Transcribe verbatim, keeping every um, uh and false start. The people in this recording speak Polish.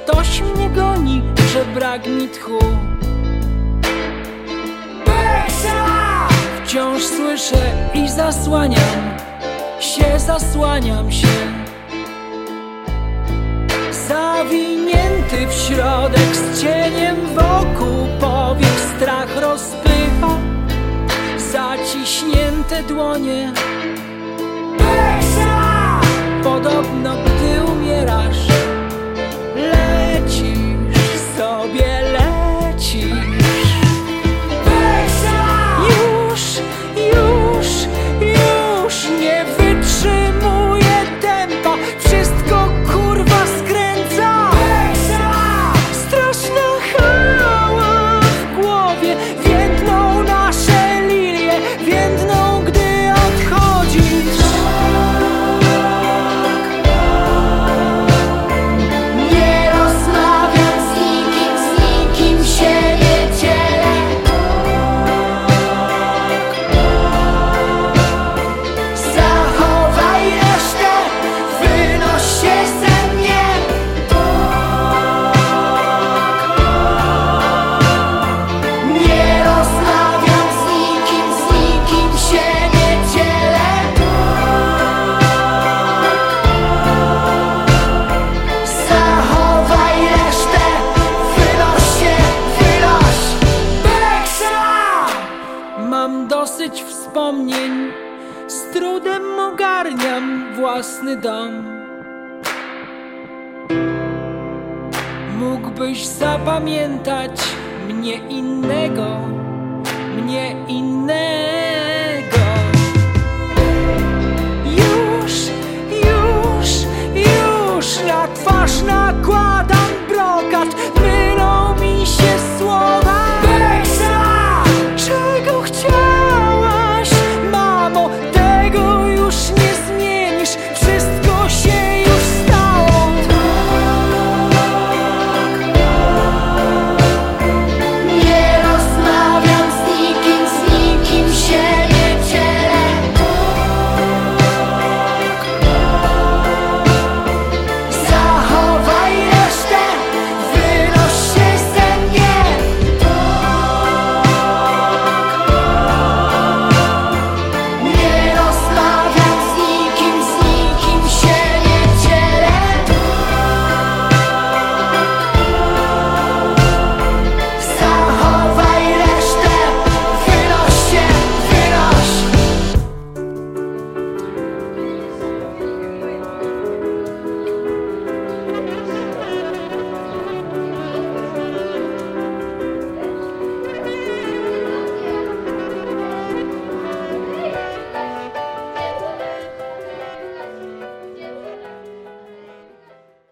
ktoś mnie goni, że brak mi tchu. Wciąż słyszę i zasłaniam się, zasłaniam się. Zawinięty w środek z cieniem wokół, powiek strach rozpycha zaciśnięte dłonie. Podobno gdy umierasz, lecisz sobie, lecisz. Już, już, już nie wytrzymuję tempa, wszystko kurwa skręca. Straszna hała w głowie, więdną nasze lilie, więdną gdy odchodzisz. Nie rozmawiam z nikim, z nikim się nie dzielę. Zachowaj resztę, wynoś się ze mnie. Nie rozmawiam z nikim, z nikim się nie dzielę. Zachowaj resztę, wynoś się, wynoś. Mam dosyć wspomnień, z trudem ogarniam własny dom. Mógłbyś zapamiętać mnie innego, mnie innego.